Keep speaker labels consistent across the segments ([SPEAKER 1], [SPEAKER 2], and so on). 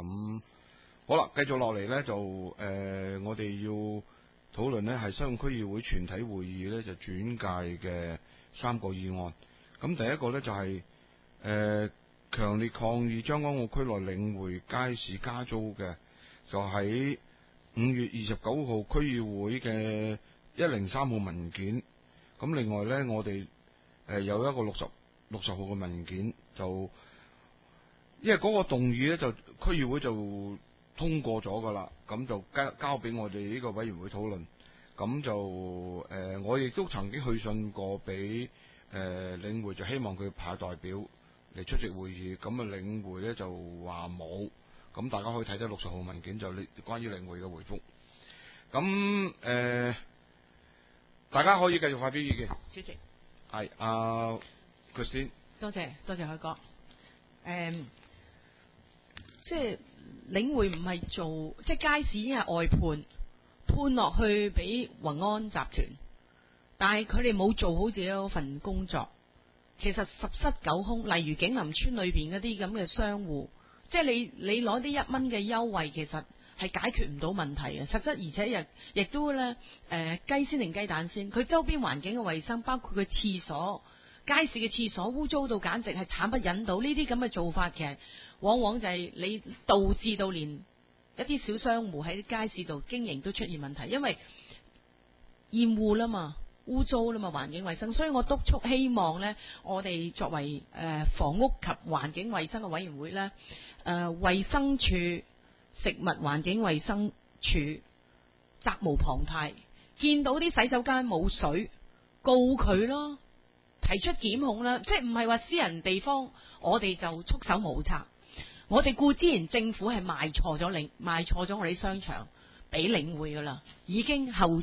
[SPEAKER 1] 咁好啦，繼續落嚟呢，就我哋要討論呢係西貢區議會全體會議呢就轉介嘅3個議案。咁第一個呢，就係強烈抗議將軍澳區內領匯街市加租嘅，就喺5月29號區議會嘅103號文件。咁另外呢，我哋有一個60號嘅文件，就因為嗰個動議呢，就區議會就通過咗噶啦，咁就交俾我哋呢個委員會討論。咁就我亦都曾經去信過俾領匯，就希望佢派代表嚟出席會議。咁啊領匯呢就話冇，咁大家可以睇睇60號文件，就關於領匯嘅回覆。咁大家可以繼續發表意見。
[SPEAKER 2] 主席
[SPEAKER 1] 係佢先。多謝
[SPEAKER 2] 海哥。即係領匯唔係做，即係街市已經係外判落去俾宏安集團，但係佢哋冇做好自己嗰份工作。其實十室九空，例如景林村裏邊嗰啲咁嘅商戶，即係你攞啲1蚊嘅優惠，其實係解決唔到問題嘅。實質而且亦都咧雞先定雞蛋先，佢周邊環境嘅衛生，包括佢廁所、街市嘅廁所污糟到簡直係慘不忍睹。呢啲咁嘅做法其實往往就係你導致到連一啲小商戶喺街市度經營都出現問題，因為厭惡啦嘛，污糟啦嘛，環境衛生。所以我督促希望呢，我哋作為房屋及環境衛生嘅委員會呢，衛生署、食物環境衛生署責無旁貸，見到啲洗手間冇水，告佢咯，提出檢控啦。即係唔係話私人地方我哋就束手無策。我哋固之然政府係賣錯咗我哋啲商場俾領匯噶啦，已經後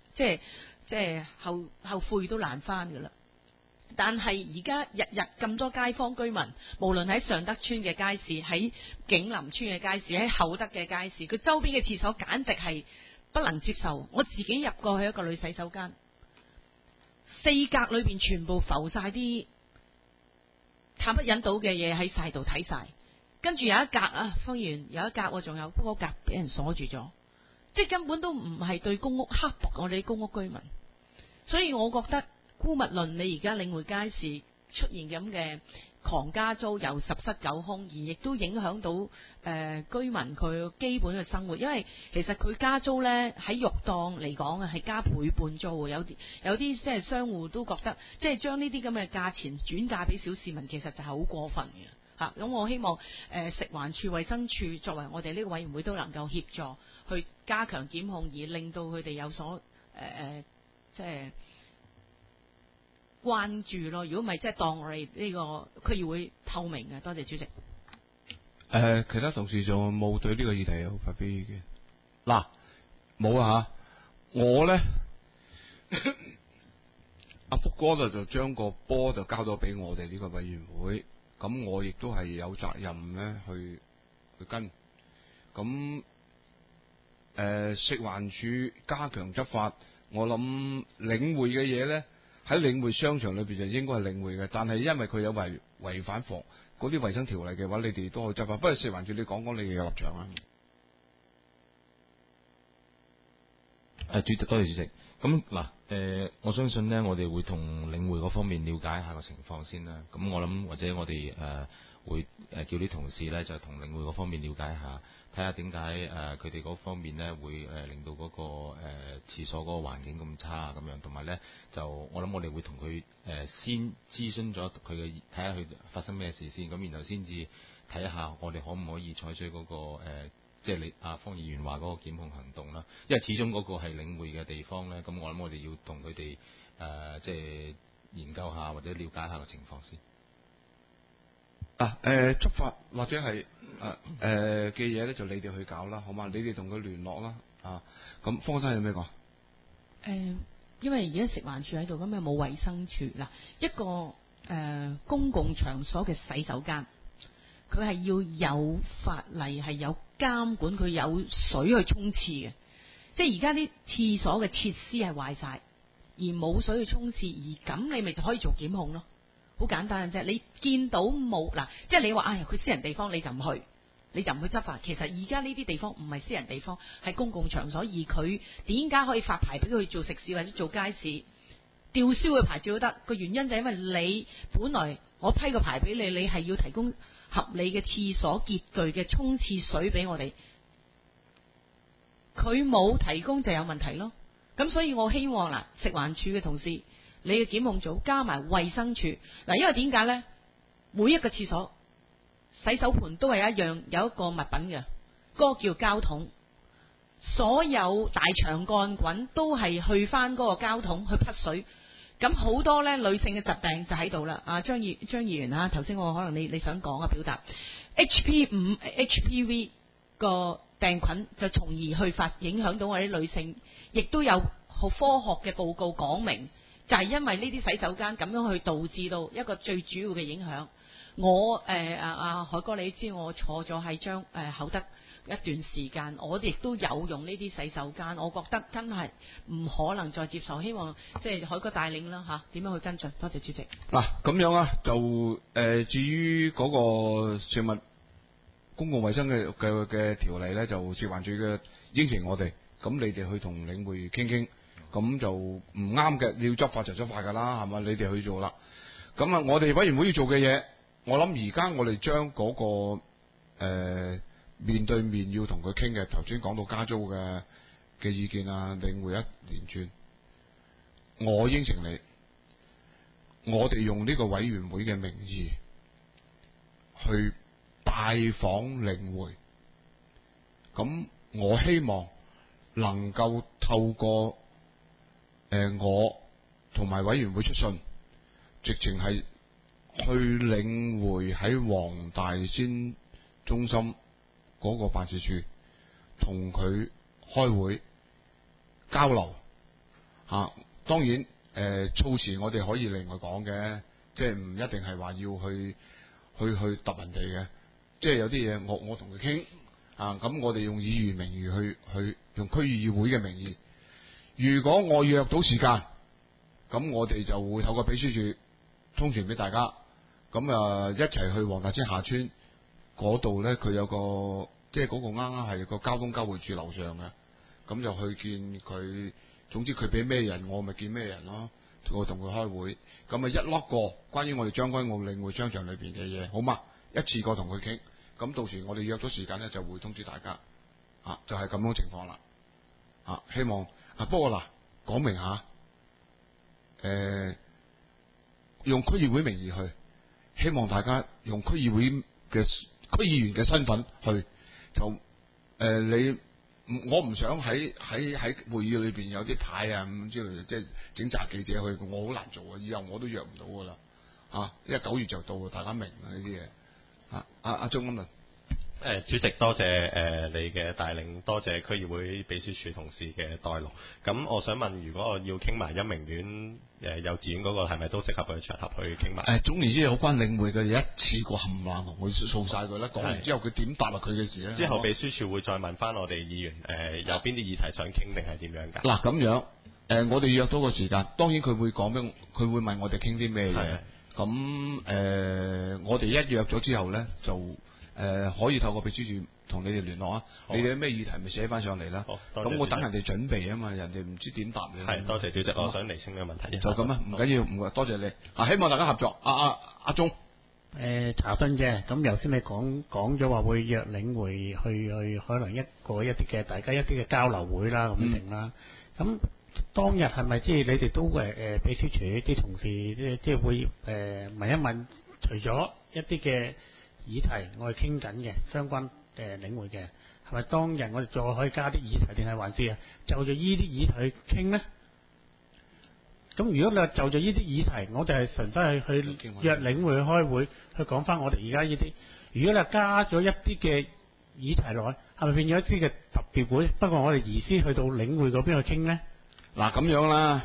[SPEAKER 2] 悔都難翻噶啦。但係而家日日咁多街坊居民，無論喺尚德村嘅街市、喺景林村嘅街市、喺厚德嘅街市，佢周邊嘅廁所簡直係不能接受。我自己入過去一個女洗手間，4格裏邊全部浮晒啲慘不忍睹嘅嘢喺晒度睇晒。跟住有一格方圓有一格，仲有嗰格俾人鎖住咗，即係根本都唔係對公屋刻薄我哋啲公屋居民。所以我覺得姑勿論你而家領匯街市出現咁嘅狂加租，又十室九空，而亦都影響到居民佢基本嘅生活。因為其實佢加租呢，喺肉檔嚟講係加倍半租，有啲即係商戶都覺得即係將呢啲咁嘅價錢轉嫁俾小市民，其實就係好過分嘅。咁我希望食環署、衛生署作為我哋呢個委員會都能夠協助去加強檢控，而令到佢哋有所即係關注咯。如果唔係，即係當我哋呢個區議會透明嘅。多謝主席。
[SPEAKER 1] 其他同事仲冇對呢個議題有發表意見？嗱，冇啊吓，我咧阿福哥就將個波就交咗俾我哋呢個委員會。咁我亦都係有責任咧去跟。咁食環署加強執法，我諗領匯嘅嘢咧喺領匯商場裏邊就應該係領匯嘅，但係因為佢有違反嗰啲衛生條例嘅話，你哋都可以執法。不過食環署你講講你嘅立場啊。
[SPEAKER 3] 主席，多謝主席。咁嗱，我相信呢，我哋會同領匯嗰方面了解下個情況先啦。咁我諗或者我哋會叫啲同事呢，就同領匯嗰方面了解下，睇下點解佢哋嗰方面呢會令到嗰個廁所嗰個環境咁差咁樣，同埋呢，就我諗我哋會同佢先諮詢咗佢嘅，睇下佢發生咩事先，咁然後先至睇下我哋可唔可以採取嗰個即係你方議員話嗰個檢控行動啦，因為始終嗰個係領匯嘅地方咧，咁我諗我哋要同佢哋即係研究下或者了解下個情況先。
[SPEAKER 1] 執法或者係嘅嘢咧，就你哋去搞啦，好嘛？你哋同佢聯絡啦。咁方生有咩講？
[SPEAKER 2] 因為而家食環署喺度，咁又冇衛生署嗱，一個公共場所嘅洗手間。佢係要有法例，係有監管，佢有水去沖廁嘅。即係而家啲廁所嘅設施係壞晒，而冇水去沖廁，而咁你咪就可以做檢控咯。好簡單嘅啫。你見到冇嗱，即係你話佢私人地方你就唔去， 你就唔去執法。其實而家呢啲地方唔係私人地方，係公共場所，而佢點解可以發牌俾佢做食肆或者做街市？吊銷嘅牌照都得，個原因就係因為你本來我批個牌俾你，你係要提供合理嘅廁所潔具嘅沖廁水俾我哋，佢冇提供就有問題咯。咁所以我希望嗱，食環署嘅同事，你嘅檢控組加埋衛生署嗱，因為點解呢？每一個廁所洗手盆都係一樣有一個物品嘅，嗰個叫膠桶。所有大腸桿菌都係去翻嗰個膠桶去匹水，咁好多咧女性嘅疾病就喺度啦。啊，張議員啊，頭先我可能你想講啊，表達 HPV 個病菌就從而去影響到我哋啲女性，亦都有好科學嘅報告講明，就係因為呢啲洗手間咁樣去導致到一個最主要嘅影響。我海哥，你知我坐咗喺厚德一段時間，我亦都有用呢啲洗手間，我覺得真係唔可能再接受。希望即係海哥帶領啦嚇，點樣去跟進？多謝主席。
[SPEAKER 1] 嗱咁樣啊，就至於嗰個食物公共衛生嘅條例咧，就食環署嘅應承我哋，咁你哋去同領匯傾傾，咁就唔啱嘅，你要執法就執法㗎啦，係嘛？你哋去做啦。咁啊，我哋委員會要做嘅嘢，我諗而家我哋將嗰個面對面要同佢傾嘅，頭先講到加租嘅意見啊，領匯一連串，我應承你，我哋用呢個委員會嘅名義去拜訪領匯，咁我希望能夠透過我同埋委員會出信，直情係去領匯喺黃大仙中心嗰個辦事處同佢開會交流嚇。當然措辭我哋可以另外講嘅，即係唔一定係話要去揼人哋嘅，即係有啲嘢我同佢傾啊，咁我哋用議員名義去用區議會嘅名義，如果我約到時間，咁我哋就會透過秘書處通傳俾大家，咁一齊去黃大仙下村嗰度咧，佢有個即係嗰個啱啱係個交通交匯處樓上嘅，咁就去見佢。總之佢俾咩人，我咪見咩人咯。我同佢開會，咁啊一 lock 過關於我哋將軍澳領匯商場裏邊嘅嘢，好嘛？一次過同佢傾，咁到時我哋約咗時間咧，就會通知大家，就係咁樣情況啦。希望不過嗱，講明下，用區議會名義去，希望大家用區議會嘅區議員嘅身份去，就我唔想喺會議裏邊有啲牌啊咁之類，即係整紮記者去，我好難做啊！以後我都約唔到噶啦，因為9月就到，大家明啊呢啲嘢。阿鍾咁啊。
[SPEAKER 4] 主席多謝你嘅帶領，多謝區議會秘書處同事嘅代勞。咁我想問，如果我要傾埋恩明苑幼稚園嗰個，係咪都適合嘅場合去傾埋？
[SPEAKER 1] 總言之有關領匯嘅嘢，一次過冚唪唥同佢掃晒佢啦。講完之後佢點答佢嘅事咧？
[SPEAKER 4] 之後秘書處會再問翻我哋議員有邊啲議題想傾定係點樣㗎？
[SPEAKER 1] 嗱咁樣我哋約到個時間，當然佢會講俾佢會問我哋傾啲咩嘢。咁我哋一約咗之後咧就。可以透過秘書處同你哋聯絡啊！你哋有咩議題咪寫翻上嚟啦。咁我等人哋準備啊嘛，人哋唔知點答你。
[SPEAKER 4] 係，多謝主席，我想釐清呢個問題。
[SPEAKER 1] 就咁啊，唔緊要，唔多謝你。希望大家合作。阿鐘。
[SPEAKER 5] 查詢啫。咁頭先你講咗話會約領匯去可能一啲嘅大家一啲嘅交流會啦咁定啦。咁當日係咪即係你哋都秘書處啲同事即係會問一問，除咗一啲嘅議題我哋傾緊嘅相關領匯嘅，係咪當日我哋再可以加啲議題，定係還是就依啲議題去傾呢？咁如果你話就依啲議題，我哋係純粹係去約領匯去開會，去講翻我哋而家呢啲。如果你話加咗一啲嘅議題落去，係咪變咗一啲嘅特別會？不過我哋移師去到領匯嗰邊去傾呢？
[SPEAKER 1] 嗱咁樣啦，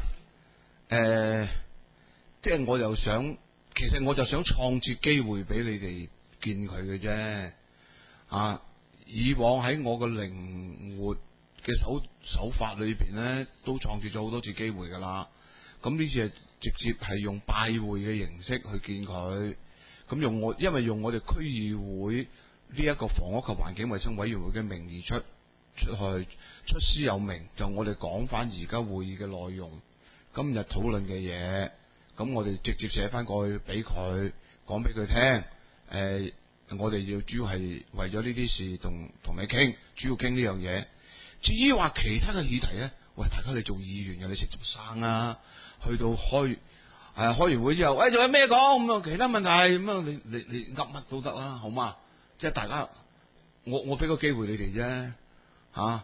[SPEAKER 1] 即係我就想，其實我就想創設機會俾你哋。見佢嘅啫，以往喺我嘅靈活嘅手法裏邊咧，都創設咗好多次機會噶啦。咁呢次係直接係用拜會嘅形式去見佢，咁因為用我哋區議會一個房屋及環境衛生委員會嘅名義出去出師有名，就我哋講翻而家會議嘅內容，今日討論嘅嘢，咁我哋直接寫翻過去俾佢，講俾佢聽。我哋要主要係為咗呢啲事同你傾，主要傾呢樣嘢。至於話其他嘅議題咧，喂，大家你做議員嘅，你食做生啊，去到開完會之後，喂，仲有咩講咁啊？其他問題咁啊，你噏乜都得啦，好嘛？即係大家，我俾個機會你哋啫，好，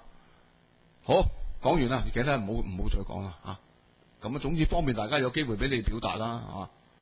[SPEAKER 1] 講完啦，其他唔好再講啦，咁啊，總之方便大家有機會俾你表達啦，